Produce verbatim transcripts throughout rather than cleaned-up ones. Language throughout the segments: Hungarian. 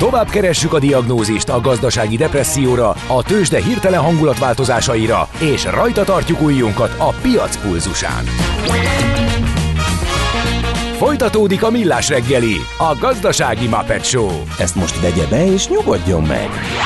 Tovább keressük a diagnózist a gazdasági depresszióra, a tőzsde hirtelen hangulatváltozásaira, és rajta tartjuk ujjunkat a piac pulzusán. Folytatódik a Millás reggeli, a gazdasági Muppet Show. Ezt most vegye be és nyugodjon meg!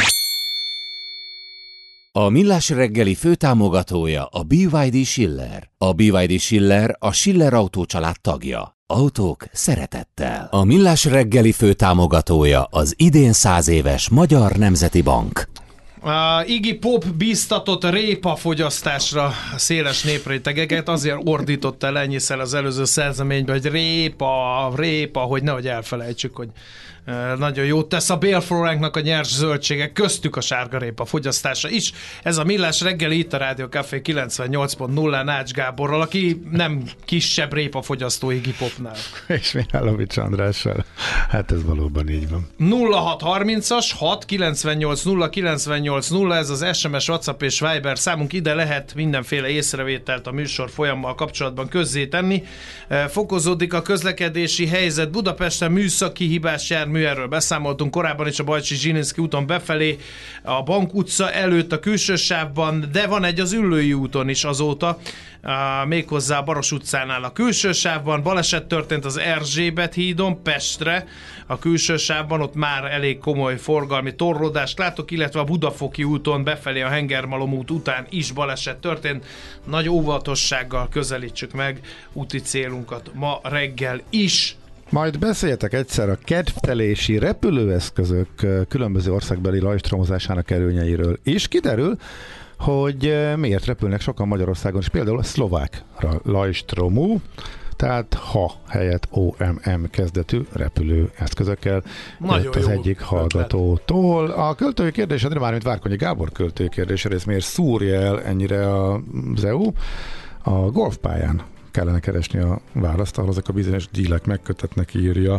A Millás reggeli főtámogatója a bé vé dé Schiller. A bé vé dé Schiller a Schiller Autó család tagja. Autók szeretettel. A Millás reggeli főtámogatója az idén száz éves Magyar Nemzeti Bank. Uh, Iggy Pop bíztatott répa fogyasztásra széles néprétegeket, azért ordított el ennyiszer az előző szerzeményben, hogy répa, répa, hogy nehogy elfelejtsük, hogy uh, nagyon jót tesz a Bélfloránknak a nyers zöldségek, köztük a sárgarépa fogyasztása is. Ez a Millás reggeli, itt a Rádió Café kilencvennyolc pont nullán Ács Gáborral, aki nem kisebb répa fogyasztó Iggy Popnál. És Mihálovics Andrással. Hát ez valóban így van. nulla hat harmincas hat kilencvennyolc nulla kilencvennyolc nulla, ez az es em es, WhatsApp és Viber számunk, ide lehet mindenféle észrevételt a műsor folyammal kapcsolatban közzétenni. Fokozódik a közlekedési helyzet Budapesten, műszaki hibás jármű, erről beszámoltunk korábban is a Bajcsi Zsilinszky úton befelé, a Bank utca előtt a külső sávban, de van egy az Üllői úton is azóta, méghozzá a Baros utcánál a külső sávban. Baleset történt az Erzsébet hídon Pestre, a külső sávban, ott már elég komoly forgalmi torlódást látok, illetve a Budafoki úton befelé a Hengermalom út után is baleset történt. Nagy óvatossággal közelítsük meg úti célunkat ma reggel is. Majd beszéljetek egyszer a kedvtelési repülőeszközök különböző országbeli lajstromozásának előnyeiről, és kiderül, hogy miért repülnek sokan Magyarországon, és például a szlovák lajstromú, tehát ha helyett o em em kezdetű repülőeszközökkel. Nagyon jött az egyik hallgatótól. A költői kérdésedre, mármint Várkonyi Gábor költői kérdésére, ez miért szúrja el ennyire az é u? A golfpályán kellene keresni a választ, ahol azok a bizonyos dílek megkötetnek, írja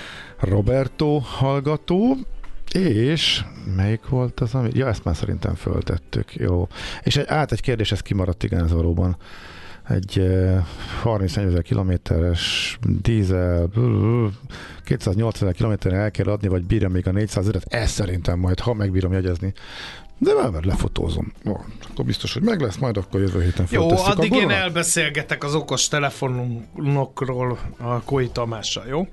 Roberto hallgató. És melyik volt az, ami... Ja, ezt már szerintem föltettük. Jó. És egy, át egy kérdés, ez kimaradt, igen, ez valóban. Egy uh, harminc-negyvenezer kilométeres dízel kétszáznyolcvan kilométerre el kell adni, vagy bírja még a négyszázöt, ezt szerintem majd, ha megbírom jegyezni. De már lefotózom. Jó, akkor biztos, hogy meg lesz, majd akkor jövő héten feltesszük. Jó, addig én elbeszélgetek az okos telefonokról a Kói Tamással, jó?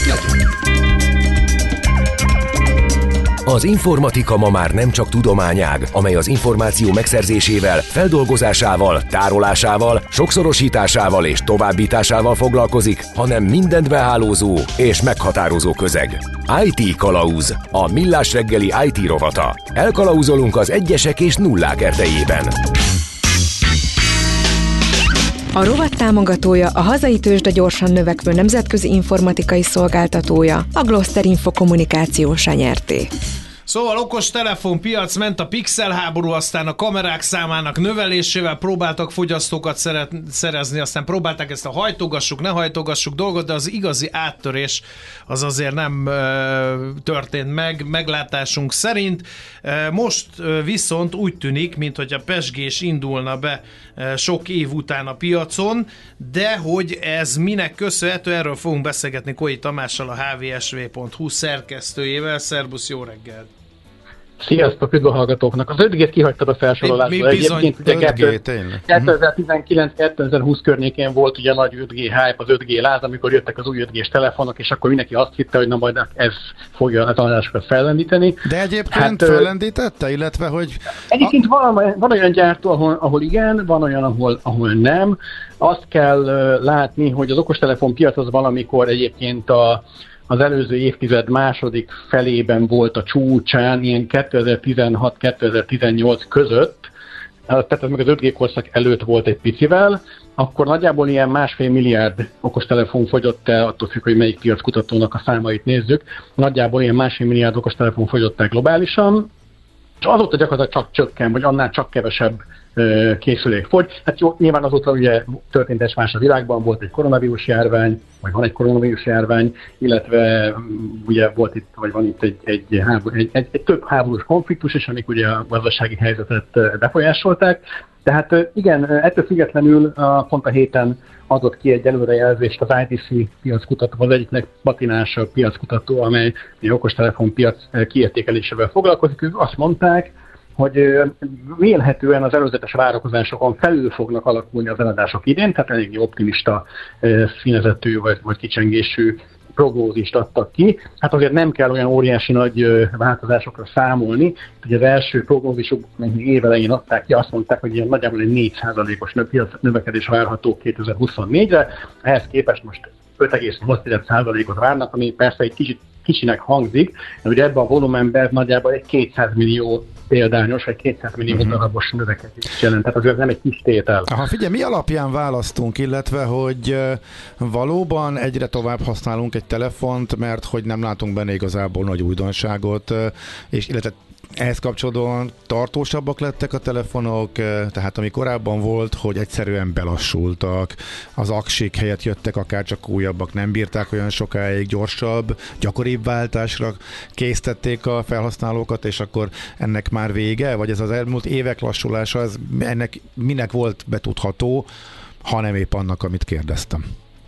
Az informatika ma már nem csak tudományág, amely az információ megszerzésével, feldolgozásával, tárolásával, sokszorosításával és továbbításával foglalkozik, hanem mindent behálózó és meghatározó közeg. í té Kalauz, a Millás reggeli í té rovata. Elkalauzolunk az egyesek és nullák erdejében. A rovat támogatója a hazai tőzsde gyorsan növekvő nemzetközi informatikai szolgáltatója, a Gloster Info Kommunikáció Nyerté. Szóval okos telefonpiac, ment a pixel háború, aztán a kamerák számának növelésével próbáltak fogyasztókat szeret, szerezni, aztán próbálták ezt a hajtogassuk, ne hajtogassuk dolgot, de az igazi áttörés az azért nem ö, történt meg, meglátásunk szerint. E, most ö, viszont úgy tűnik, minthogy a pezsgés indulna be ö, sok év után a piacon, de hogy ez minek köszönhető, erről fogunk beszélgetni Kói Tamással, a há vé es vé pont hú szerkesztőjével. Szerbusz, jó reggelt! Sziasztok, üdv a hallgatóknak! Az öt G-t kihagytad a felsorolásból. Egyébként ugye kétezer-tizenkilenc kétezer-húsz környékén volt ugye nagy öt G hype, az öt G láz, amikor jöttek az új öt G-s telefonok, és akkor mindenki azt hitte, hogy na majd ez fogja a tanulásokat fellendíteni. De egyébként hát, fellendítette, illetve hogy... Egyébként a... van, van olyan gyártó, ahol, ahol igen, van olyan, ahol, ahol nem. Azt kell uh, látni, hogy az okostelefon piac az valamikor egyébként a az előző évtized második felében volt a csúcsán, ilyen kétezer-tizenhat kétezer-tizennyolc között, tehát ez meg az öt G korszak előtt volt egy picivel, akkor nagyjából ilyen másfél milliárd okostelefon fogyott el, attól függ, hogy melyik piackutatónak a számait nézzük, nagyjából ilyen másfél milliárd okostelefon fogyott el globálisan, és azóta gyakorlatilag csak csökken, vagy annál csak kevesebb készülék fogy. Hát jó, nyilván azóta ugye történt egy más a világban, volt egy koronavírus járvány, vagy van egy koronavírus járvány, illetve ugye volt itt, vagy van itt egy, egy, háború, egy, egy, egy több háborús konfliktus is, amik ugye a gazdasági helyzetet befolyásolták. Tehát igen, ettől függetlenül pont a héten adott ki egy előrejelzést az i té cé piackutató, az egyik legpatinásabb piackutató, amely a okostelefon piac kiértékelésével foglalkozik. Ők azt mondták, hogy vélhetően az előzetes várakozásokon felül fognak alakulni az eladások idén, tehát eléggé optimista színezetű vagy, vagy kicsengésű prognózist adtak ki. Hát azért nem kell olyan óriási nagy változásokra számolni. Ugye az első prognózisok évelején adták ki, azt mondták, hogy ilyen nagyjából egy négy százalékos növekedés várható kétezer-huszonnégyre. Ehhez képest most öt egész nyolc százalékot várnak, ami persze egy kicsit kicsinek hangzik, de ugye ebben a volumenben nagyjából egy kétszáz millió példányos, vagy kétszáz millió uh-huh. darabos növekedés jelent. Tehát azért nem egy kis tétel. Aha, figyelj, mi alapján választunk, illetve, hogy valóban egyre tovább használunk egy telefont, mert hogy nem látunk benne igazából nagy újdonságot, és illetve ehhez kapcsolódóan tartósabbak lettek a telefonok, tehát ami korábban volt, hogy egyszerűen belassultak, az aksik helyett jöttek akár csak újabbak, nem bírták olyan sokáig, gyorsabb, gyakoribb váltásra késztették a felhasználókat, és akkor ennek már vége? Vagy ez az elmúlt évek lassulása, ez ennek minek volt betudható, ha nem épp annak, amit kérdeztem?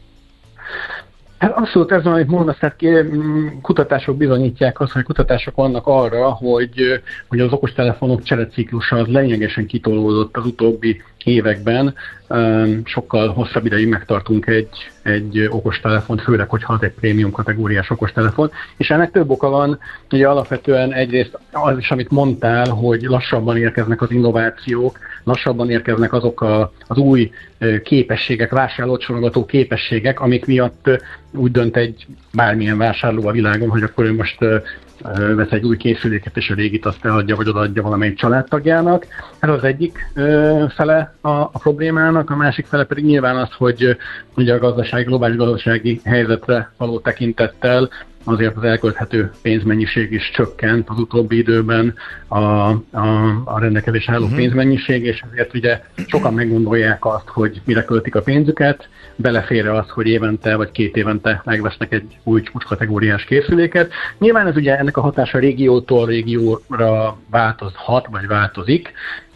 Hát abszolút ez van, amit mondasz, tehát kutatások bizonyítják azt, hogy kutatások vannak arra, hogy, hogy az okostelefonok csereciklusa az lényegesen kitolódott az utóbbi években. Sokkal hosszabb ideig megtartunk egy, egy okostelefont, főleg, hogyha az egy prémium kategóriás okostelefon. És ennek több oka van, ugye alapvetően egyrészt az is, amit mondtál, hogy lassabban érkeznek az innovációk, lassabban érkeznek azok a, az új képességek, vásárlócsalogató képességek, amik miatt úgy dönt egy bármilyen vásárló a világon, hogy akkor ő most vesz egy új készüléket, és a régit azt eladja, vagy odaadja valamelyik családtagjának. Ez az egyik ö, fele a, a problémának, a másik fele pedig nyilván az, hogy ugye a gazdasági, globális gazdasági helyzetre való tekintettel azért az elkölthető pénzmennyiség is csökkent az utóbbi időben a, a, a rendelkezésre álló uh-huh. pénzmennyiség, és ezért ugye sokan meggondolják azt, hogy mire költik a pénzüket, belefér az, hogy évente vagy két évente megvesznek egy új csúcskategóriás készüléket. Nyilván ez ugye ennek a hatása régiótól régióra változhat, vagy változik,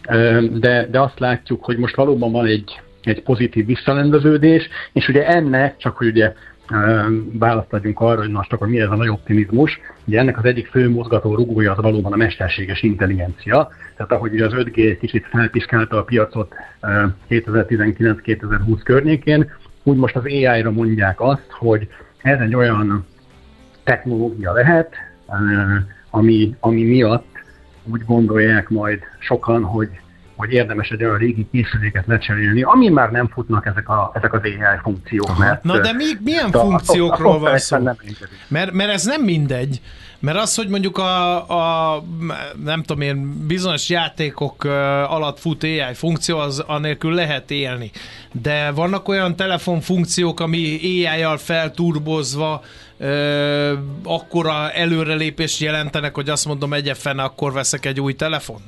de, de azt látjuk, hogy most valóban van egy, egy pozitív visszarendeződés, és ugye ennek, csak hogy ugye választ adjunk arra, hogy most akkor mi ez a nagy optimizmus. Ugye ennek az egyik fő mozgató rugója az valóban a mesterséges intelligencia. Tehát ahogy ugye az öt G kicsit felpiszkálta a piacot kétezer-tizenkilenc kétezer-húsz környékén, úgy most az á í-ra mondják azt, hogy ez egy olyan technológia lehet, ami, ami miatt úgy gondolják majd sokan, hogy hogy érdemes egy olyan régi készüléket lecserélni, amin már nem futnak ezek, a, ezek az á í funkciók. Mert, na de mi, milyen a, funkciókról a, a, a van szó? Nem, mert, mert ez nem mindegy. Mert az, hogy mondjuk a, a nem tudom én, bizonyos játékok alatt fut á í funkció, az anélkül lehet élni. De vannak olyan telefonfunkciók, ami á í-jal felturbozva ö, akkora előrelépést jelentenek, hogy azt mondom, egyefen akkor veszek egy új telefont?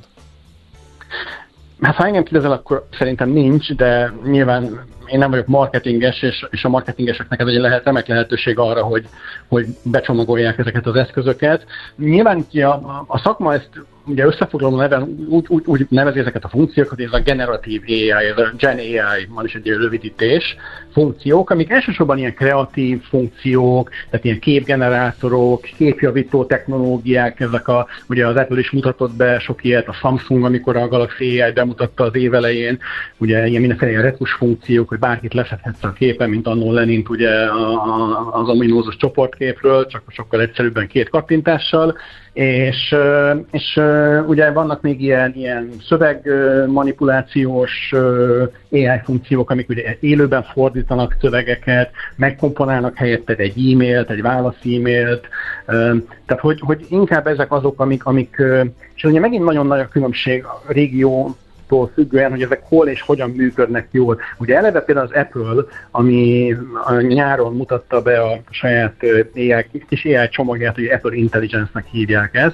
Hát ha engem kérdezel, akkor szerintem nincs, de nyilván én nem vagyok marketinges, és, és a marketingeseknek ez egy lehet, remek lehetőség arra, hogy, hogy becsomagolják ezeket az eszközöket. Nyilván a, a szakma ezt ugye összefoglaló neven úgy, úgy, úgy nevezi ezeket a funkciókat, ez a generatív á í, ez a Gen á í, van is egy rövidítés, funkciók, amik elsősorban ilyen kreatív funkciók, tehát ilyen képgenerátorok, képjavító technológiák, ezek a, ugye az Apple is mutatott be sok ilyet, a Samsung, amikor a Galaxy á í bemutatta az év elején, ugye ilyen mindenféle ilyen retus funkciók, hogy bárkit leszedhetsz a képen, mint annól Lenint ugye a, a, az ominózus csoportképről, csak sokkal egyszerűbben két kattintással, és, és ugye vannak még ilyen, ilyen szövegmanipulációs á í funkciók, amik ugye élőben fordítanak szövegeket, megkomponálnak helyetted egy e-mailt, egy válasz e-mailt, tehát hogy, hogy inkább ezek azok, amik, amik és ugye megint nagyon nagy a különbség a régió tól függően, hogy ezek hol és hogyan működnek jól. Ugye eleve például az Apple, ami a nyáron mutatta be a saját á í, kis á í csomagját, hogy Apple Intelligence-nek hívják ezt,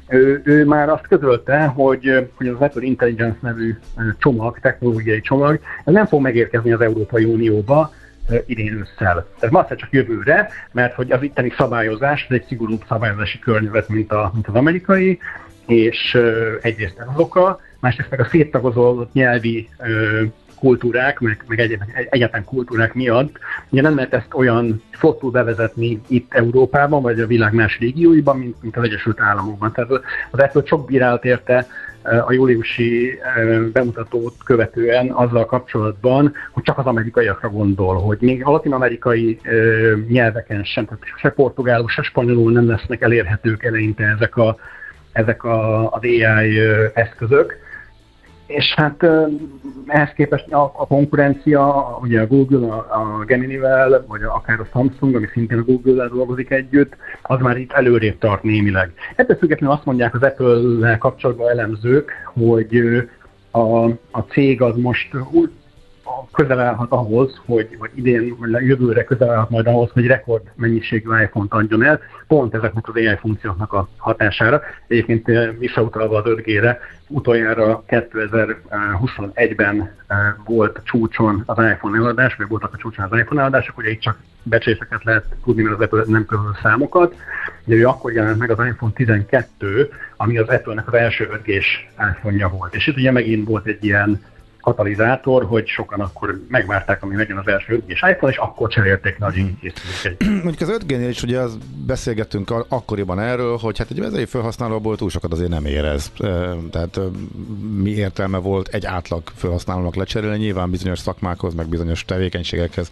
ő, ő már azt közölte, hogy, hogy az Apple Intelligence nevű csomag, technológiai csomag, ez nem fog megérkezni az Európai Unióba idén ősszel. Ez már csak jövőre, mert hogy az itteni szabályozás, ez egy szigorúbb szabályozási környezet, mint, a, mint az amerikai, és egyrészt ez az oka, másrészt meg a széttagozódott nyelvi kultúrák, meg, meg egyetlen kultúrák miatt, ugye nem lehet ezt olyan flottul bevezetni itt Európában, vagy a világ más régióiban, mint, mint az Egyesült Államokban. Tehát az Apple sok bírálat érte a júliusi bemutatót követően azzal kapcsolatban, hogy csak az amerikaiakra gondol, hogy még a latin-amerikai nyelveken sem, tehát se portugálul, se spanyolul nem lesznek elérhetők eleinte ezek, a, ezek a, az á i eszközök. És hát ehhez képest a, a konkurencia, ugye a Google, a, a Gemini-vel, vagy akár a Samsung, ami szintén a Google-vel dolgozik együtt, az már itt előrébb tart némileg. Ettől függetlenül azt mondják az Apple-lel kapcsolatban elemzők, hogy a, a cég az most közel állhat ahhoz, hogy vagy idén, vagy jövőre közel állhat majd ahhoz, hogy rekord mennyiségű iPhone-t adjon el, pont ezeknek az á i funkcióknak a hatására. Egyébként visszautalva az öt G-re, utoljára kétezer-huszonegyben volt a csúcson az iPhone eladás, vagy voltak a csúcson az iPhone eladások, ugye itt csak becséseket lehet tudni, mert az Apple nem közöl számokat. Ugye ő akkor jelent meg az iPhone tizenkettő, ami az Apple-nek az első öt G-s iPhone-ja volt. És itt ugye megint volt egy ilyen katalizátor, hogy sokan akkor megvárták, ami megyen az első öt G-s iPhone, és akkor cserélték le a készüléket. Mondjuk az öt G-nél is ugye az beszélgettünk akkoriban erről, hogy hát egy vezérlő felhasználóból túl sokat azért nem érez. Tehát mi értelme volt egy átlag felhasználónak lecserélni, nyilván bizonyos szakmákhoz, meg bizonyos tevékenységekhez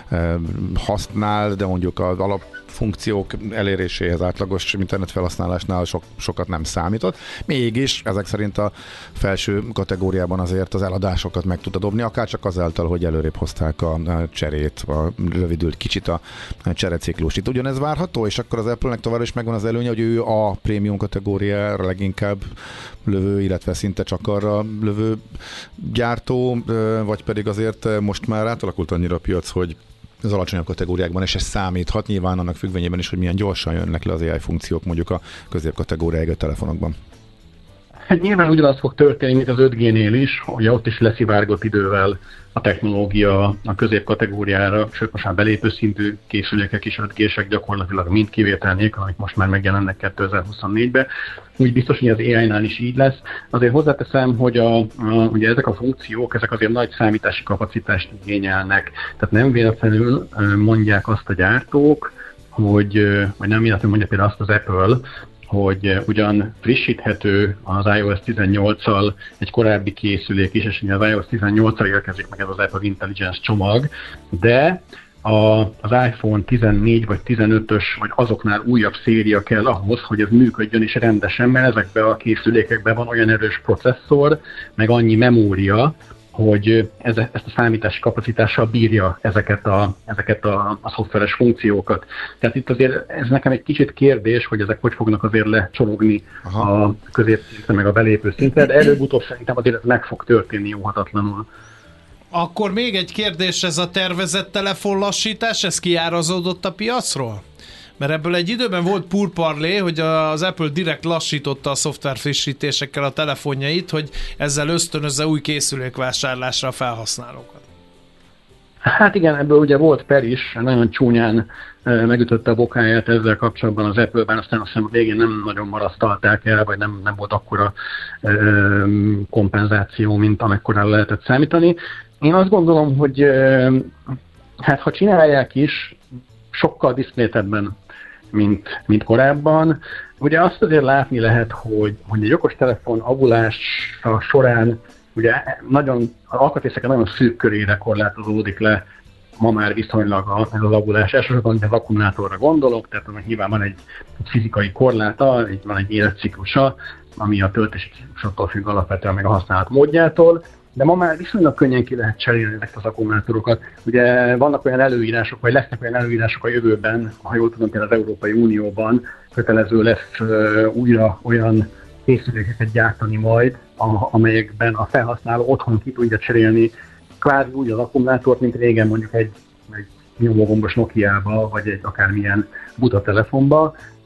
használ, de mondjuk az alap funkciók eléréséhez átlagos internetfelhasználásnál sok, sokat nem számított. Mégis ezek szerint a felső kategóriában azért az eladásokat meg tudta dobni, akár csak azáltal, hogy előrébb hozták a cserét, a rövidült kicsit a csereciklus. Itt ugyanez várható, és akkor az Apple-nek tovább is megvan az előnye, hogy ő a prémium kategóriára leginkább lövő, illetve szinte csak arra lövő gyártó, vagy pedig azért most már átalakult annyira a piac, hogy az alacsonyabb kategóriákban, és ez számíthat nyilván annak függvényében is, hogy milyen gyorsan jönnek le az á i funkciók mondjuk a középkategóriájú telefonokban. Hát nyilván ugyanaz fog történni, mint az öt G-nél is, hogy ott is leszivárgott idővel a technológia a középkategóriára, sőt most már belépő szintű készülékek is öt G-sek gyakorlatilag mind kivétel nélkül, amik most már megjelennek kétezer-huszonnégyben. Úgy biztos, hogy az á i-nál is így lesz. Azért hozzáteszem, hogy a, a, ugye ezek a funkciók, ezek azért nagy számítási kapacitást igényelnek. Tehát nem véletlenül mondják azt a gyártók, hogy, vagy nem véletlenül mondja például azt az Apple, hogy ugyan frissíthető az iOS tizennyolccal egy korábbi készülék is, és az iOS tizennyolccal érkezik meg ez az Apple Intelligence csomag, de a, az iPhone tizennégy vagy tizenötös, vagy azoknál újabb széria kell ahhoz, hogy ez működjön is rendesen, mert ezekben a készülékekben van olyan erős processzor, meg annyi memória, hogy ez, ezt a számítási kapacitással bírja ezeket a, ezeket a, a szoftveres funkciókat. Tehát itt azért ez nekem egy kicsit kérdés, hogy ezek hogy fognak azért lecsorogni Aha. a középszintre, meg a belépő szintre, de előbb-utóbb szerintem azért ez meg fog történni jóhatatlanul. Akkor még egy kérdés, ez a tervezett telefonlassítás, ez kiárazódott a piacról? Mert ebből egy időben volt purparlé, hogy az Apple direkt lassította a szoftver frissítésekkel a telefonjait, hogy ezzel ösztönözze új készülékvásárlásra a felhasználókat. Hát igen, ebből ugye volt per is, nagyon csúnyán megütötte a bokáját ezzel kapcsolatban az Apple-ben, aztán azt hiszem a végén nem nagyon marasztalták el, vagy nem, nem volt akkora kompenzáció, mint amekkora lehetett számítani. Én azt gondolom, hogy hát ha csinálják is, sokkal diszkrétebben, mint, mint korábban. Ugye azt azért látni lehet, hogy, hogy egy okostelefon avulása során ugye nagyon, az alkatrészek nagyon szűk körére korlátozódik le ma már viszonylag ez az avulás. Elsősorban az akkumulátorra gondolok, tehát annak nyilván van egy fizikai korláta, van egy életciklusa, ami a töltési ciklusoktól függ alapvetően meg a használat módjától, de ma már viszonylag könnyen ki lehet cserélni ezeket az akkumulátorokat. Ugye vannak olyan előírások, vagy lesznek olyan előírások a jövőben, ha jól tudom, például az Európai Unióban kötelező lesz újra olyan készülékeket gyártani majd, amelyekben a felhasználó otthon ki tudja cserélni kvázi úgy az akkumulátort, mint régen mondjuk egy, egy nyomógombos Nokiába, vagy egy akármilyen buta telefonba.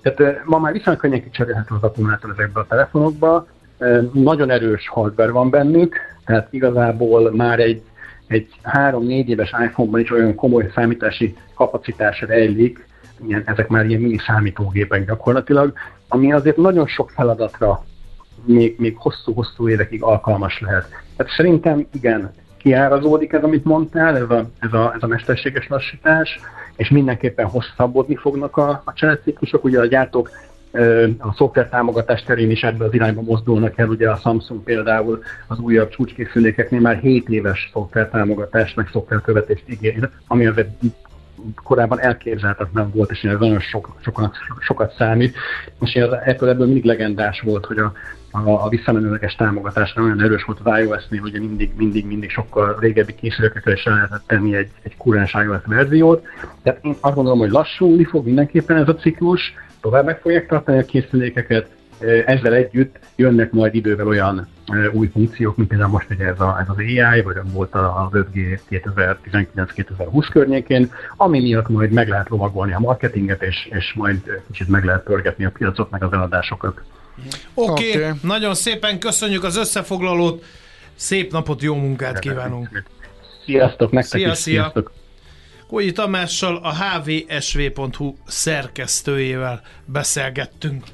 Tehát ma már viszonylag könnyen kicserélhető az akkumulátor ezekbe a telefonokba, nagyon erős hardware van bennük, tehát igazából már egy, egy három-négy éves iPhone-ban is olyan komoly számítási kapacitás rejlik, ilyen, ezek már ilyen mini számítógépek gyakorlatilag, ami azért nagyon sok feladatra még, még hosszú-hosszú évekig alkalmas lehet. Tehát szerintem igen, kiárazódik ez, amit mondtál, ez a, ez a, ez a mesterséges lassítás, és mindenképpen hosszabbodni fognak a, a cseretciklusok. Ugye a gyártók a szoftver támogatás terén is ebbe az irányba mozdulnak el, ugye a Samsung például az újabb csúcskészülékeknél már hét éves szoftver támogatást, meg szoftverkövetést ígér, ami azért korábban elképzelhetetlen volt, és ez nagyon sok, sokat, sokat számít. Most az Apple ebből mindig legendás volt, hogy a, a, a visszamenőleges támogatás nagyon erős volt az iOS-nél, ugye mindig, mindig, mindig sokkal régebbi készülékekre is el lehetett tenni egy, egy kurrens iOS verziót. Tehát én azt gondolom, hogy lassulni fog mindenképpen ez a ciklus, tovább meg fogják tartani a készülékeket, ezzel együtt jönnek majd idővel olyan új funkciók, mint például most ugye ez, a, ez az á i, vagy volt az öt G kétezer-tizenkilenc-kétezer-húsz környékén, ami miatt majd meg lehet lovagolni a marketinget, és, és majd kicsit meg lehet pörgetni a piacot, meg az eladásokat. Oké, okay. okay. Nagyon szépen köszönjük az összefoglalót, szép napot, jó munkát kívánunk! Sziasztok, nektek szia, is, szia. Sziasztok! Kólyi Tamással, a há vé es vé pont hú szerkesztőjével beszélgettünk.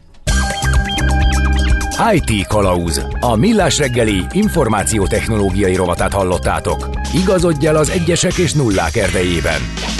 i té Kalauz. A Millás reggeli információtechnológiai rovatát hallottátok. Igazodj el az egyesek és nullák erdejében.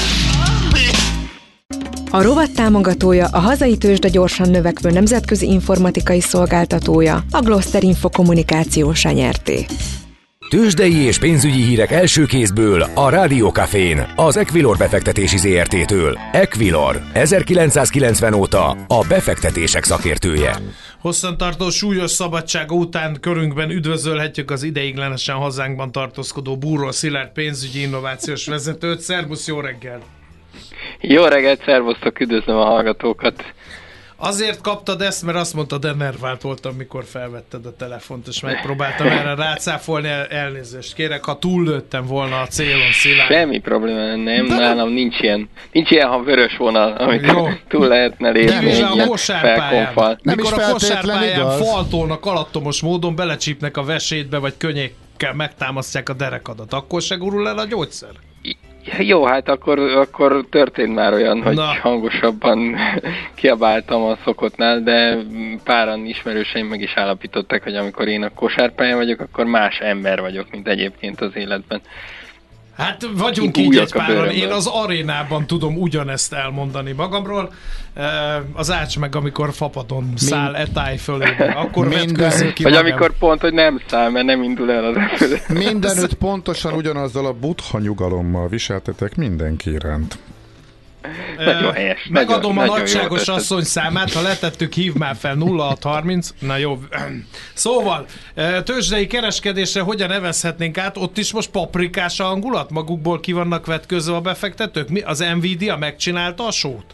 A rovat támogatója, a hazai tőzsde gyorsan növekvő nemzetközi informatikai szolgáltatója, a Gloster Info Kommunikációs Nyerté. Tőzsdei és pénzügyi hírek első kézből a Rádió Cafén, az Equilor befektetési zé er té-től. Equilor, ezerkilencszázkilencven óta a befektetések szakértője. Hosszantartó súlyos szabadsága után körünkben üdvözölhetjük az ideiglenesen hazánkban tartózkodó Búró Szilárd pénzügyi innovációs vezetőt. Szervusz, jó reggel! Jó reggelt, szervusztok, üdvözlöm a hallgatókat! Azért kaptad ezt, mert azt mondtad, enervált voltam, mikor felvetted a telefont, és megpróbáltam erre rácáfolni, elnézést kérek, ha túllőttem volna a célon, Szilárd. Semmi probléma, nem, de nálam nincs ilyen, nincs ilyen, ha vörös vonal, amit jó. túl lehetne lépni egy a kosárpályán, mikor a kosárpályán faltolnak alattomos módon, belecsípnek a vesétbe, vagy könnyékkel megtámasztják a derekadat, akkor se gurul el a gyógyszer? Jó, hát akkor, akkor történt már olyan, hogy Na. hangosabban kiabáltam a szokottnál, de páran ismerőseim meg is állapították, hogy amikor én a kosárpályán vagyok, akkor más ember vagyok, mint egyébként az életben. Hát vagyunk így egy páran, én az arénában tudom ugyanezt elmondani magamról. Az Ács meg, amikor fapadon száll Mind... etáj fölébe, akkor vetkőzik ki Vagy magam. amikor pont, hogy nem száll, mert nem indul el az repülő. Mindenütt pontosan ugyanazzal a buddha nyugalommal viseltetek mindenki iránt. Nagyon helyes. Megadom nagyon, a nagyságos nagyon asszony számát, ha letettük, hív már fel nulla hat harminc. Na jó. Szóval, tőzsdei kereskedésre hogyan nevezhetnénk át? Ott is most paprikás a hangulat? Magukból ki vannak vetközve a befektetők? Mi? Az Nvidia megcsinálta a sót?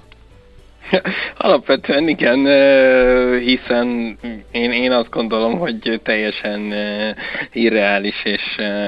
Alapvetően igen, hiszen én, én azt gondolom, hogy teljesen irreális és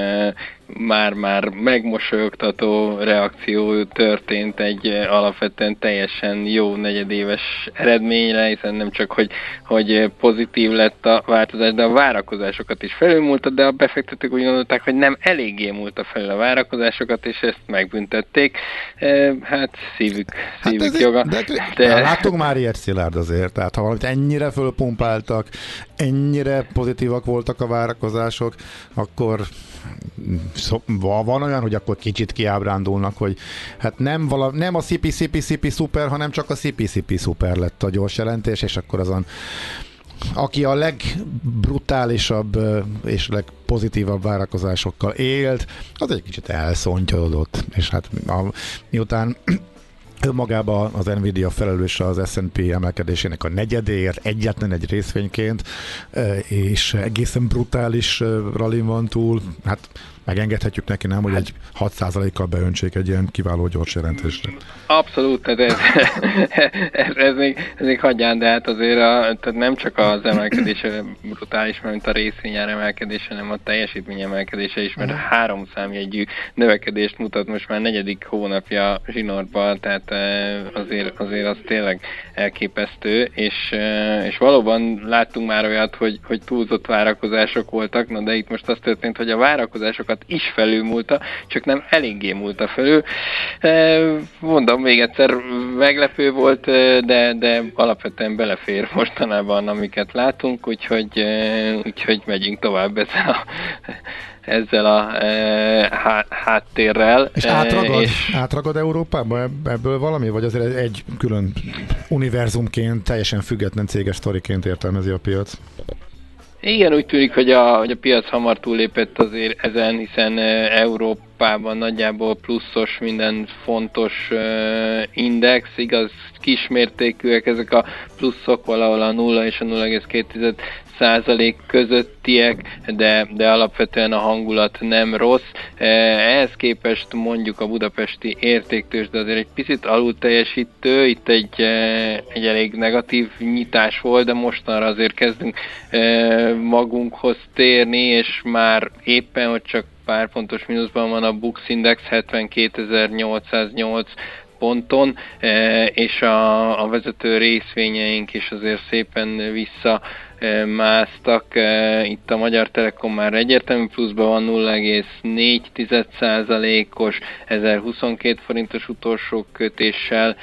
már-már megmosolyogtató reakció történt egy alapvetően teljesen jó negyedéves eredményre, hiszen nem csak, hogy, hogy pozitív lett a változás, de a várakozásokat is felülmúlta, de a befektetők úgy gondolták, hogy nem eléggé múlta fel a várakozásokat, és ezt megbüntették. Hát szívük, szívük hát joga. De, de, de... Láttunk már ilyet, Szilárd, azért, tehát ha valamit ennyire fölpumpáltak, ennyire pozitívak voltak a várakozások, akkor Szó, van olyan, hogy akkor kicsit kiábrándulnak, hogy hát nem, vala, nem a szipi szipi szipi szuper, hanem csak a szipi szipi szuper lett a gyors jelentés, és akkor azon aki a legbrutálisabb és legpozitívabb várakozásokkal élt, az egy kicsit elszontyolodott, és hát a, miután önmagában az Nvidia felelős az es and pé emelkedésének a negyedéért, egyetlen egy részvényként, és egészen brutális rallin van túl. Hát megengedhetjük neki, nem, hogy egy hat százalékkal beöntsék egy ilyen kiváló gyors jelentésre. Abszolút, tehát ez, ez, ez, még, ez még hagyján, de hát azért a, tehát nem csak az emelkedése brutális, mint a részvényár emelkedése, hanem a teljesítmény emelkedése is, mert három számjegyű növekedést mutat most már negyedik hónapja zsinórban, tehát azért, azért az tényleg elképesztő, és, és valóban láttunk már olyat, hogy, hogy túlzott várakozások voltak, na de itt most az történt, hogy a várakozásokat is felülmúlta, csak nem eléggé múlta felül. Mondom, még egyszer meglepő volt, de, de alapvetően belefér mostanában, amiket látunk, úgyhogy, úgyhogy megyünk tovább ezzel a, ezzel a e, háttérrel. És átragad, és átragad Európában ebből valami, vagy azért egy külön univerzumként, teljesen független céges sztoriként értelmezi a piac? Igen, úgy tűnik, hogy a, hogy a piac hamar túllépett azért ezen, hiszen Európában nagyjából pluszos minden fontos index, igaz, kismértékűek ezek a pluszok, valahol a nulla és a nulla egész két százalék közöttiek, de, de alapvetően a hangulat nem rossz. Ehhez képest mondjuk a budapesti értéktőzsde azért egy picit alul teljesítő, itt egy, egy elég negatív nyitás volt, de mostanra azért kezdünk magunkhoz térni, és már éppen, hogy csak pár pontos mínuszban van a Bux Index hetvenkétezer-nyolcszáznyolc ponton, és a, a vezető részvényeink is azért szépen visszamásztak. Itt a Magyar Telekom már egyértelmű pluszban van, nulla egész négy százalékos, ezerhuszonkettő forintos utolsó kötéssel,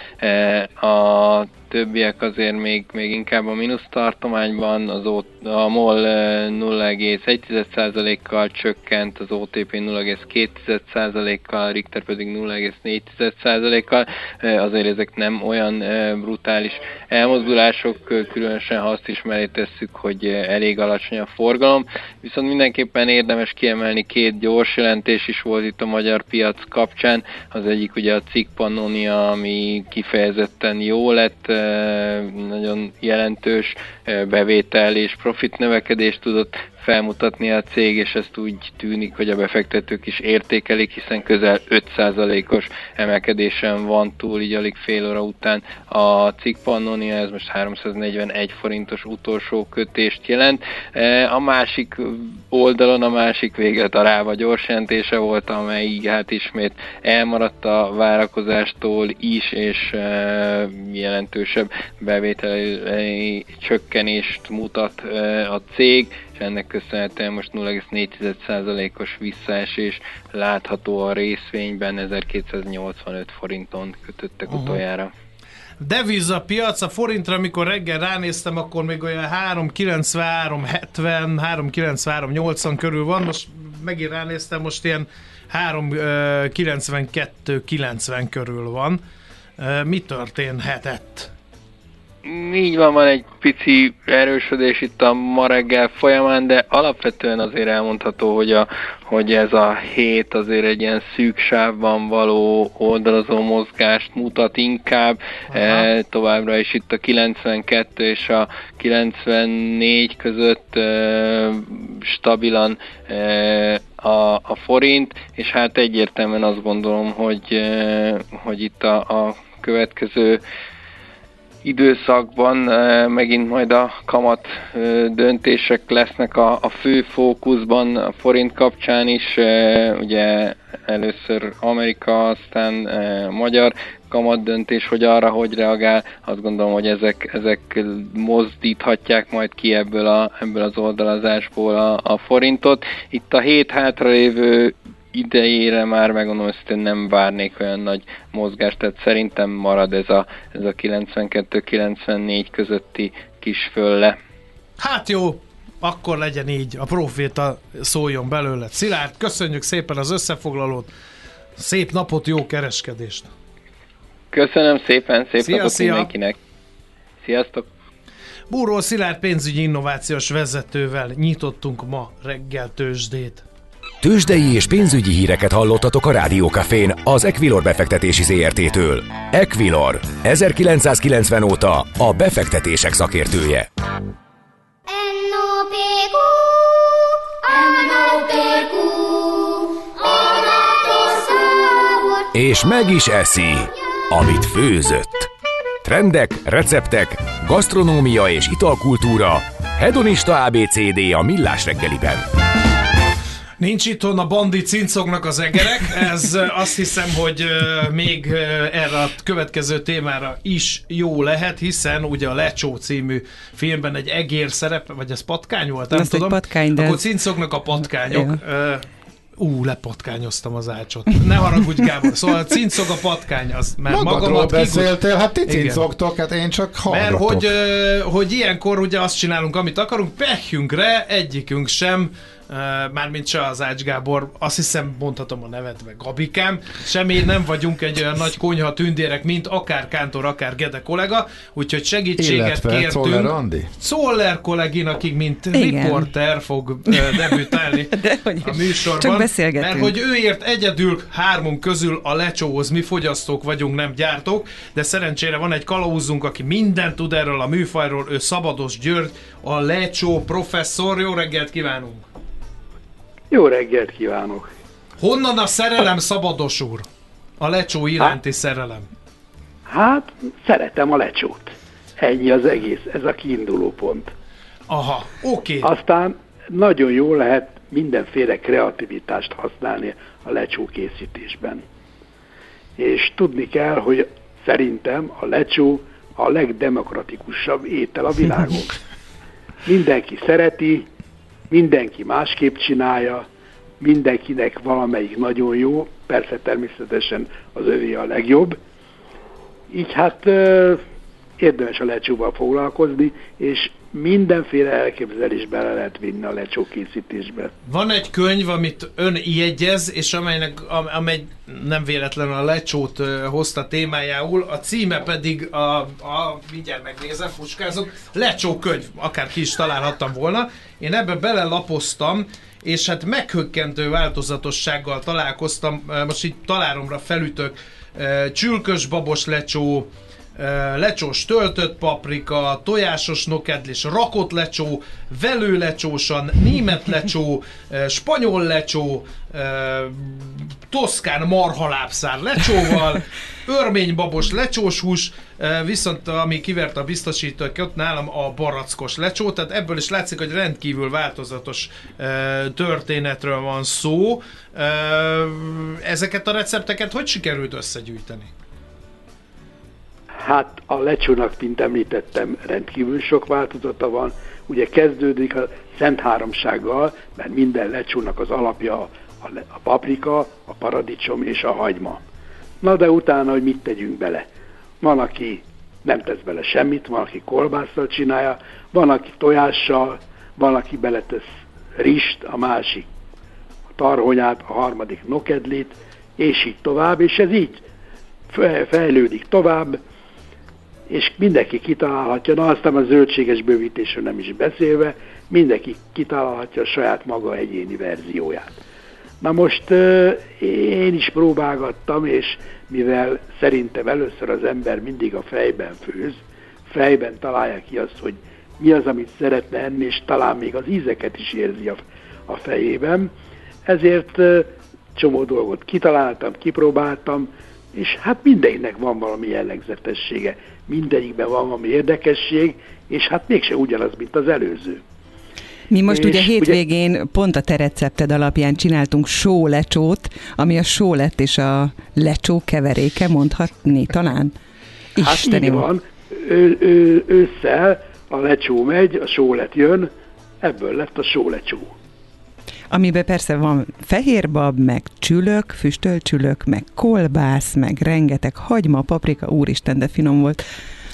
a többiek azért még, még inkább a mínusz tartományban, az o, a MOL nulla egész egy százalékkal csökkent, az o té pé nulla egész két százalékkal, a Richter pedig nulla egész négy százalékkal, azért ezek nem olyan brutális elmozdulások, különösen ha azt is mellé tesszük, hogy elég alacsony a forgalom, viszont mindenképpen érdemes kiemelni, két gyors jelentés is volt itt a magyar piac kapcsán, az egyik ugye a cikk Pannonia, ami kifejezetten jó lett, nagyon jelentős bevétel és profit növekedést tudott felmutatni a cég, és ezt úgy tűnik, hogy a befektetők is értékelik, hiszen közel öt százalékos emelkedésen van túl, így alig fél óra után a cikk Pannonia, ez most háromszáznegyvenegy forintos utolsó kötést jelent. A másik oldalon, a másik véglet a Ráva gyors jelentése volt, amely így hát ismét elmaradt a várakozástól is, és jelentősebb bevételi csökkenést mutat a cég, és ennek köszönhetően most nulla egész négy százalékos visszaesés látható a részvényben, ezerkétszáznyolcvanöt forinton kötöttek uh-huh. utoljára. Devizapiac, a forintra, amikor reggel ránéztem, akkor még olyan három kilencvenhárom hetven, három kilencvenhárom nyolcvan körül van, most megint ránéztem, most ilyen három kilencvenkettő kilencven körül van. Mi történhetett? Így van, van egy pici erősödés itt a ma reggel folyamán, de alapvetően azért elmondható, hogy, a, hogy ez a hét azért egy ilyen szűk sávban való oldalazó mozgást mutat inkább. E, továbbra is itt a kilencvenkettő és a kilencvennégy között e, stabilan e, a, a forint, és hát egyértelműen azt gondolom, hogy, e, hogy itt a, a következő időszakban megint majd a kamat döntések lesznek a, a fő fókuszban a forint kapcsán is, ugye először Amerika, aztán magyar kamat döntés, hogy arra hogy reagál, azt gondolom, hogy ezek, ezek mozdíthatják majd ki ebből, a, ebből az oldalazásból a, a forintot. Itt a hét hátralévő idejére már megmondom, hogy nem várnék olyan nagy mozgást, tehát szerintem marad ez a, ez a kilencvenkettő kilencvennégy közötti kis fölle. Hát jó, akkor legyen így, a proféta szóljon belőle. Szilárd, köszönjük szépen az összefoglalót, szép napot, jó kereskedést! Köszönöm szépen, szép szia, napot szia. mindenkinek! Sziasztok! Búró Szilárd pénzügyi innovációs vezetővel nyitottunk ma reggel tőzsdét. Tőzsdei és pénzügyi híreket hallottatok a Rádiókafén az Equilor befektetési zé er té-től. Equilor, ezerkilencszázkilencven óta a befektetések szakértője. en o pé kú, en o pé kú, És meg is eszi, amit főzött. Trendek, receptek, gasztronómia és italkultúra. Hedonista á bé cé dé a Millás reggeliben. Nincs itthon a bandi cincognak az egerek, ez azt hiszem, hogy még erre a következő témára is jó lehet, hiszen ugye a Lecsó című filmben egy egér szerep, vagy ez patkány volt? Nem azt tudom. Patkány, de Akkor ez... cincognak a patkányok. Ú, lepatkányoztam az ácsot. Ne haragudj, Gábor. Szóval cincog a patkány, az, mert Magadról magamat beszéltél, hát ti Igen. cincogtok, hát én csak hallgatok. Mert hogy, hogy ilyenkor ugye azt csinálunk, amit akarunk, pehjünkre egyikünk sem, mármint se az Ács Gábor, azt hiszem mondhatom a nevet, meg Gabikám, semmi nem vagyunk egy olyan nagy konyha tündérek, mint akár Kántor, akár Gede kollega, úgyhogy segítséget Illetve kértünk. Czoller Andi? Czoller kolléginak, mint Igen. riporter fog debütálni a műsorban. Csak beszélgetünk. Mert hogy ő ért egyedül hármunk közül a Lecsóhoz, mi fogyasztók vagyunk, nem gyártók, de szerencsére van egy kalauzunk, aki mindent tud erről a műfajról, ő Szabados György, a Lecsó professzor. Jó reggelt kívánunk! Jó reggelt kívánok! Honnan a szerelem, Szabados úr? A Lecsó iránti hát, szerelem. Hát, szeretem a Lecsót. Ennyi az egész, ez a kiinduló pont. Aha, oké. Okay. Aztán nagyon jól lehet mindenféle kreativitást használni a Lecsó készítésben. És tudni kell, hogy szerintem a Lecsó a legdemokratikusabb étel a világon. Mindenki szereti, mindenki másképp csinálja, mindenkinek valamelyik nagyon jó, persze természetesen az övé a legjobb. Így hát érdemes a Lecsóval foglalkozni, és mindenféle elképzelés bele lehet vinni a Lecsó készítésbe. Van egy könyv, amit ön jegyez, és amelynek, amely nem véletlenül a Lecsót hozta témájául, a címe pedig a, a mindjárt megnézem, fuskázok, Lecsó könyv, akár ki is találhattam volna. Én ebbe belelapoztam, és hát meghökkentő változatossággal találkoztam, most így találomra felütök, csülkös babos lecsó, lecsós töltött paprika, tojásos nokedlis, rakott lecsó, velő lecsósan, német lecsó, spanyol lecsó, toszkán marhalábszár lecsóval, örménybabos lecsós hús, viszont ami kivert a biztosítókat nálam a barackos lecsó, tehát ebből is látszik, hogy rendkívül változatos történetről van szó. Ezeket a recepteket hogy sikerült összegyűjteni? Hát a lecsónak, mint említettem, rendkívül sok változata van. Ugye kezdődik a Szent Háromsággal, mert minden lecsónak az alapja a paprika, a paradicsom és a hagyma. Na de utána, hogy mit tegyünk bele? Van, aki nem tesz bele semmit, van, aki kolbásszal csinálja, van, aki tojással, van, aki beletesz rist, a másik a tarhonyát, a harmadik nokedlit, és így tovább, és ez így fejlődik tovább, és mindenki kitalálhatja, na aztán a zöldséges bővítésről nem is beszélve, mindenki kitalálhatja a saját maga egyéni verzióját. Na most én is próbálgattam, és mivel szerintem először az ember mindig a fejben főz, fejben találja ki azt, hogy mi az, amit szeretne enni, és talán még az ízeket is érzi a, a fejében, ezért csomó dolgot kitaláltam, kipróbáltam, és hát mindenkinek van valami jellegzetessége, mindegyikben van valami érdekesség, és hát mégse ugyanaz, mint az előző. Mi most és ugye hétvégén ugye, pont a te recepted alapján csináltunk sólecsót, ami a só lett és a lecsó keveréke, mondhatni talán? Hát így van, ő, ő, ősszel a lecsó megy, a sólet jön, ebből lett a sólecsó. Amiben persze van fehérbab, meg csülök, füstölt csülök, meg kolbász, meg rengeteg hagyma, paprika, úristen, de finom volt.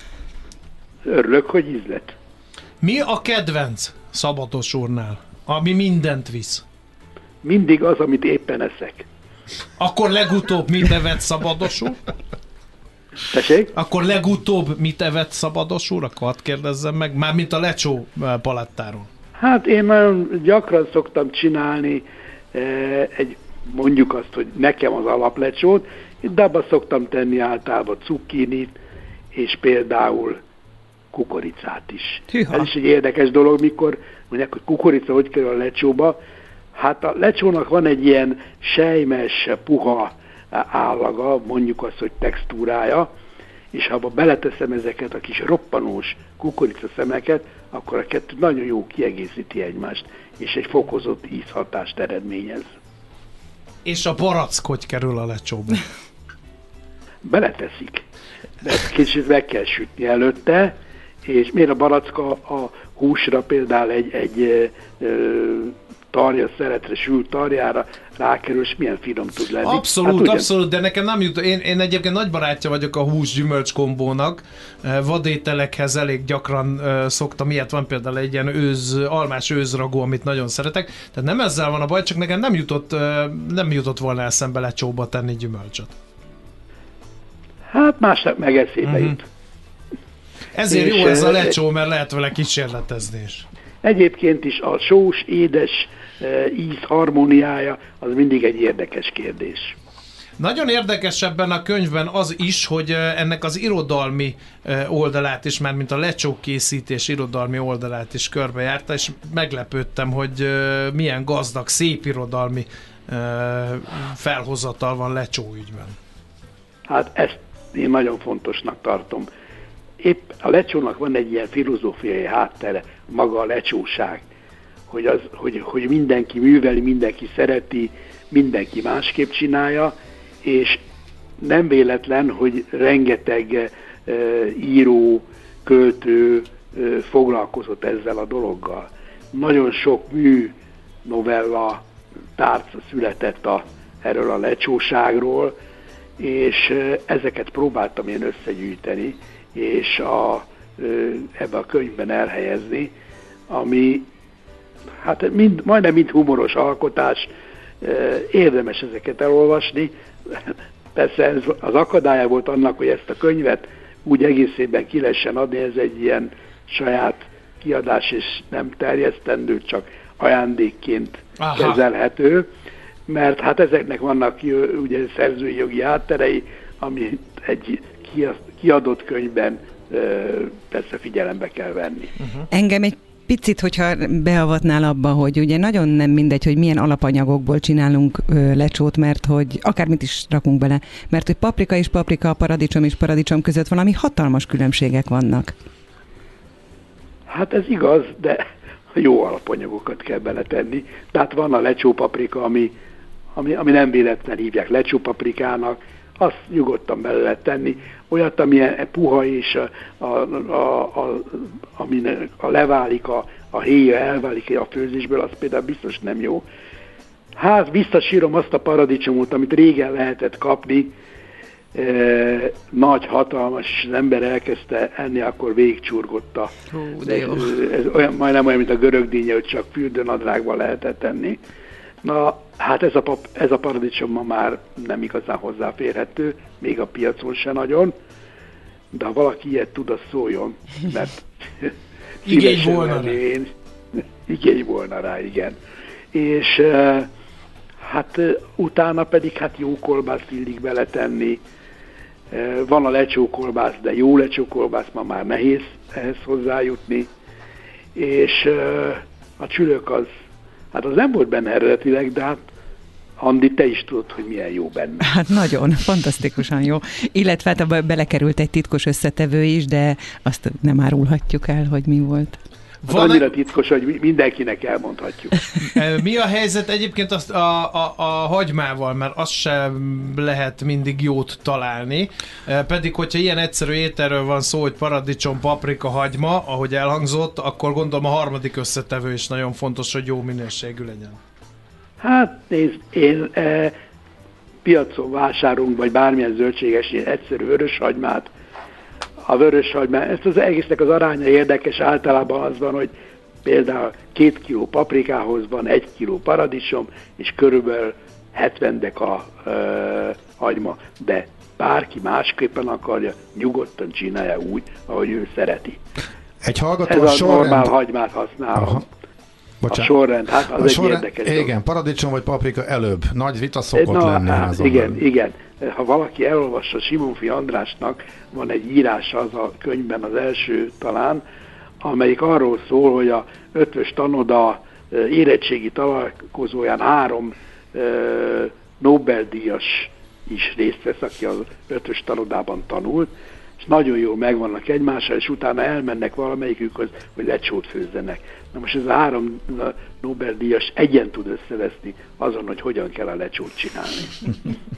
Örülök, hogy ízlet. Mi a kedvenc Szabados úrnál, ami mindent visz? Mindig az, amit éppen eszek. Akkor legutóbb mit evett Szabados úr? Tessék? Akkor legutóbb mit evett Szabados úr? Akkor hadd kérdezzem meg, mármint a lecsó palettáról. Hát én nagyon gyakran szoktam csinálni egy, mondjuk azt, hogy nekem az alaplecsót, de abba szoktam tenni általában cukkinit, és például kukoricát is. Hűha. Ez is egy érdekes dolog, mikor mondják, hogy kukorica hogy kerül a lecsóba. Hát a lecsónak van egy ilyen sejmes, puha állaga, mondjuk azt, hogy textúrája, és ha abba beleteszem ezeket a kis roppanós kukoricaszemeket, akkor a kettő nagyon jó kiegészíti egymást, és egy fokozott ízhatást eredményez. És a barack hogy kerül a lecsóba? Beleteszik. De ezt kicsit meg kell sütni előtte, és miért a baracka a húsra például egy, egy ö, tarja szeretre, sült tarjára rákerül, és milyen finom tud lenni. Abszolút, hát, abszolút, de nekem nem jut. Én, én egyébként nagy barátja vagyok a hús-gyümölcs kombónak. Vadételekhez elég gyakran uh, szoktam, ilyet van például egy ilyen őz, almás őzragó, amit nagyon szeretek. Tehát nem ezzel van a baj, csak nekem nem jutott, uh, nem jutott volna eszembe lecsóba tenni gyümölcsöt. Hát másnak meg eszébe uh-huh. jut. Ezért és jó ez a lecsó, mert lehet vele kísérletezni is. Egyébként is a sós, édes íz harmóniája az mindig egy érdekes kérdés. Nagyon érdekes ebben a könyvben az is, hogy ennek az irodalmi oldalát is, már mint a lecsókészítés irodalmi oldalát is körbejárta, és meglepődtem, hogy milyen gazdag, szép irodalmi felhozatal van lecsó ügyben. Hát ezt én nagyon fontosnak tartom. Épp a lecsónak van egy ilyen filozófiai háttere, maga a lecsóság, hogy, az, hogy, hogy mindenki műveli, mindenki szereti, mindenki másképp csinálja, és nem véletlen, hogy rengeteg e, író, költő e, foglalkozott ezzel a dologgal. Nagyon sok mű, novella, tárca született a, erről a lecsóságról, és e, ezeket próbáltam én összegyűjteni, és a, ebbe a könyvben elhelyezni, ami hát mind, majdnem mind humoros alkotás, érdemes ezeket elolvasni. Persze ez az akadálya volt annak, hogy ezt a könyvet úgy egészében ki lehessen adni, ez egy ilyen saját kiadás, és nem terjesztendő, csak ajándékként Aha. kezelhető, mert hát ezeknek vannak ugye szerzői jogi hátterei, ami egy kiadott könyvben persze figyelembe kell venni. Uh-huh. Engem egy picit, hogyha beavatnál abba, hogy ugye nagyon nem mindegy, hogy milyen alapanyagokból csinálunk ö, lecsót, mert hogy akármit is rakunk bele, mert hogy paprika és paprika, paradicsom és paradicsom között valami hatalmas különbségek vannak. Hát ez igaz, de jó alapanyagokat kell beletenni. Tehát van a lecsópaprika, ami, ami, ami nem véletlen hívják lecsópaprikának, azt nyugodtan bele lehet tenni. Olyat, amilyen puha és a, a, a, a, amin a leválik, a, a héja elválik a főzésből, az például biztos nem jó. Hát visszasírom azt a paradicsomot, amit régen lehetett kapni, e, nagy, hatalmas, és az ember elkezdte enni, akkor végigcsurgotta. Hú, de jó. Ez, ez olyan, majdnem olyan, mint a görögdínnye, hogy csak fürdőnadrágban lehetett enni. Na, hát ez a, pap, ez a paradicsom ma már nem igazán hozzáférhető, még a piacon se nagyon, de ha valaki ilyet tud, az szóljon, mert igény volna rá. Én, igény volna rá, igen. És hát utána pedig hát jó kolbászt illik beletenni. Van a lecsókolbász, de jó lecsókolbász ma már nehéz ehhez hozzájutni. És a csülök az, hát az nem volt benne eredetileg, de hát Andi, te is tudod, hogy milyen jó benne. Hát nagyon, fantasztikusan jó. Illetve hát belekerült egy titkos összetevő is, de azt nem árulhatjuk el, hogy mi volt. Van annyira titkos, hogy mindenkinek elmondhatjuk. Mi a helyzet egyébként azt a, a, a hagymával, mert azt sem lehet mindig jót találni, pedig hogyha ilyen egyszerű ételről van szó, hogy paradicsom, paprika, hagyma, ahogy elhangzott, akkor gondolom a harmadik összetevő is nagyon fontos, hogy jó minőségű legyen. Hát nézd, én e, piacon vásárolunk, vagy bármilyen zöldséges, ilyen egyszerű vöröshagymát. A vöröshagyma, ezt az egésznek az aránya érdekes, általában az van, hogy például két kiló paprikához van egy kiló paradicsom, és körülbelül hetven deka e, hagyma, de bárki másképpen akarja, nyugodtan csinálja úgy, ahogy ő szereti. Egy hallgató Ez a, a sorrend... normál hagymát használom. Aha. A sorrend, hát az a egy sorrend, érdekes. Igen, dolog. Paradicsom vagy paprika előbb. Nagy vita szokott Na, lenni. Hát, igen, belül. igen. Ha valaki elolvassa, Simonfi Andrásnak van egy írása az a könyvben, az első talán, amelyik arról szól, hogy a ötvös tanoda érettségi találkozóján három uh, Nobel-díjas is részt vesz, aki az ötös tanodában tanult, és nagyon jól megvannak egymással, és utána elmennek valamelyikükhöz, hogy lecsót főzzenek. Na most ez a három Nobel-díjas egyen tud összeveszni azon, hogy hogyan kell a lecsót csinálni.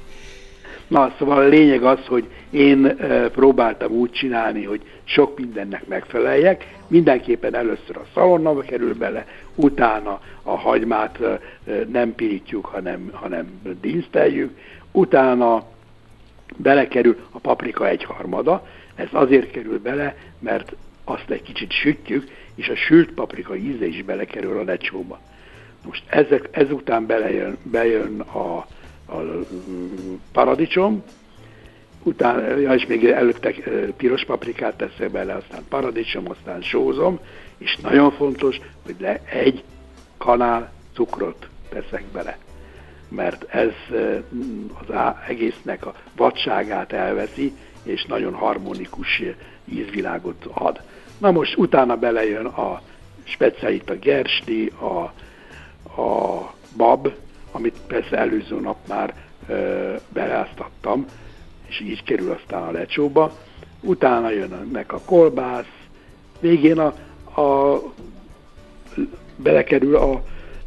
Na, szóval a lényeg az, hogy én e, próbáltam úgy csinálni, hogy sok mindennek megfeleljek. Mindenképpen először a szalonnaba kerül bele, utána a hagymát e, nem pirítjuk, hanem, hanem díszteljük, utána belekerül a paprika egyharmada. Ez azért kerül bele, mert azt egy kicsit sütjük, és a sült paprika íze is belekerül a lecsóba. Most ezek, ezután belejön, bejön a, a paradicsom, utána, ja, és még előtte piros paprikát teszek bele, aztán paradicsom, aztán sózom, és nagyon fontos, hogy le egy kanál cukrot teszek bele, mert ez az egésznek a vadságát elveszi, és nagyon harmonikus ízvilágot ad. Na most utána belejön a specialita gersli, a, a bab, amit persze előző nap már ö, beleáztattam, és így kerül aztán a lecsóba. Utána jönnek a kolbász, végén a, a belekerül a,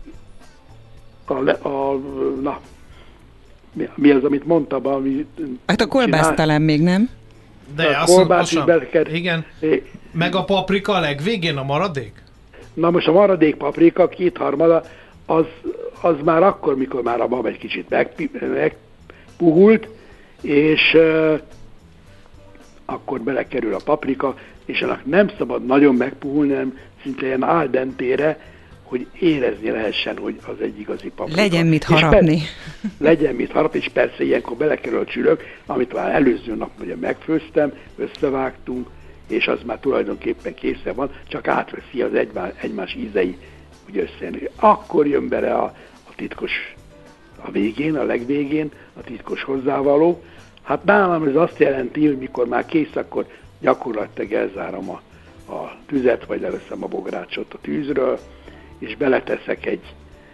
a, a na, mi, mi az, amit mondtam, ami hát a kolbász talán még nem? De a azt kolbász is belekerül. Igen. É, meg a paprika a legvégén, a maradék? Na most a maradék paprika kétharmada, az, az már akkor, mikor már a bab egy kicsit megpuhult, és uh, akkor belekerül a paprika, és annak nem szabad nagyon megpuhulni, hanem szinte ilyen al dentére, hogy érezni lehessen, hogy az egy igazi paprika. Legyen mit harapni. Per, legyen mit harapni, és persze ilyenkor belekerül a csülök, amit már előző nap ugye megfőztem, összevágtunk, és az már tulajdonképpen készen van, csak átveszi az egymás, egymás ízei, ugye összejönni. Akkor jön bele a, a titkos, a végén, a legvégén, a titkos hozzávaló. Hát nálam ez azt jelenti, hogy mikor már kész, akkor gyakorlatilag elzárom a, a tüzet, vagy leveszem a bográcsot a tűzről, és beleteszek egy,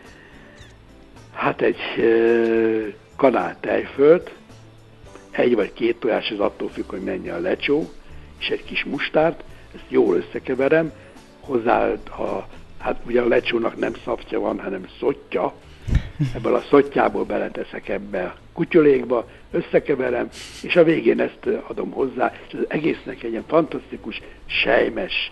hát egy e, kanál tejfölt, egy vagy két tojás, ez attól függ, hogy mennyi a lecsó, és egy kis mustárt, ezt jól összekeverem, hozzá a, hát ugye a lecsónak nem szapja van, hanem szottya, ebből a szottyából beleteszek ebbe a kutyolékba, összekeverem, és a végén ezt adom hozzá, és az egésznek egy ilyen fantasztikus, sejmes,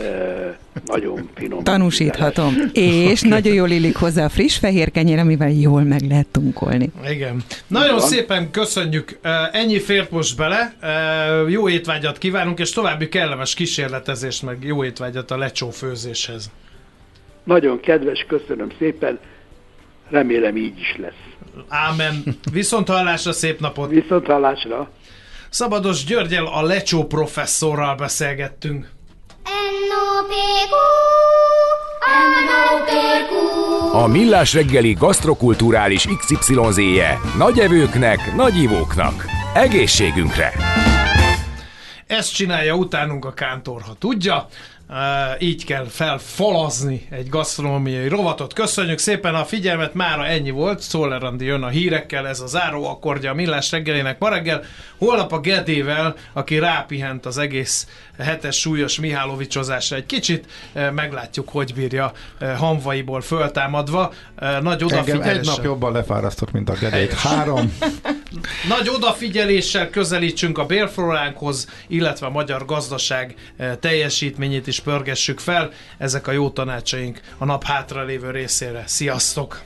nagyon finom. Tanúsíthatom. És nagyon jól illik hozzá a friss fehér kenyér, amivel jól meg lehet tunkolni. Igen. Nagyon szépen köszönjük. Ennyi fért most bele. Jó étvágyat kívánunk, és további kellemes kísérletezést, meg jó étvágyat a lecsó főzéshez. Nagyon kedves, köszönöm szépen. Remélem így is lesz. Ámen. Viszont hallásra, szép napot. Viszont hallásra. Szabados Györgyel, a lecsó professzorral beszélgettünk. A Millás reggeli gasztrokulturális iksz ipszilon zé-je nagy evőknek, nagy ivóknak. Egészségünkre! Ezt csinálja utánunk a kántor, ha tudja. Uh, így kell felfalazni egy gasztronómiai rovatot. Köszönjük szépen a figyelmet, mára ennyi volt. Szoller Andi jön a hírekkel, ez a záró akkordja a Millás reggelének ma reggel. Holnap a Gedével, aki rápihent az egész hetes súlyos Mihálovicsozásra egy kicsit, uh, meglátjuk, hogy bírja uh, hamvaiból föltámadva. Uh, nagy odafigyeléssel. Egy nap jobban lefárasztott, mint a Gedék. Három. Nagy odafigyeléssel közelítsünk a bérfloránkhoz, illetve a magyar gazdaság uh, teljesítményét is pörgessük fel. Ezek a jó tanácsaink a nap hátralévő részére. Sziasztok!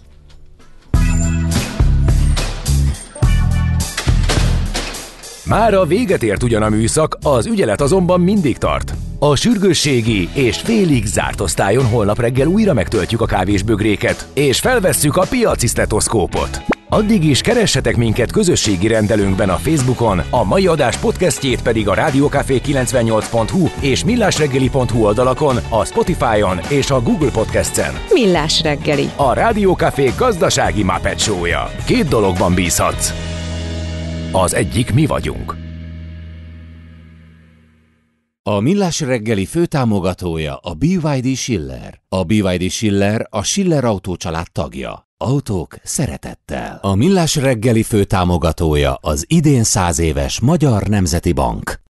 Mára véget ért ugyan a műszak, az ügyelet azonban mindig tart. A sürgősségi és félig zárt osztályon holnap reggel újra megtöltjük a kávésbögréket, és felvesszük a piaci sztetoszkópot. Addig is keressetek minket közösségi rendelőnkben a Facebookon, a mai adás podcastjét pedig a rádiókafé kilencvennyolc pont hu és millásreggeli pont hu oldalakon, a Spotify-on és a Google Podcast-en. Millás reggeli. A Rádiókafé gazdasági Muppet show-ja. Két dologban bízhatsz. Az egyik mi vagyunk. A Millás reggeli főtámogatója a bé vé dé Schiller. A bé vé dé Schiller a Schiller Autó család tagja. Autók szeretettel. A Millás reggeli főtámogatója az idén száz éves Magyar Nemzeti Bank.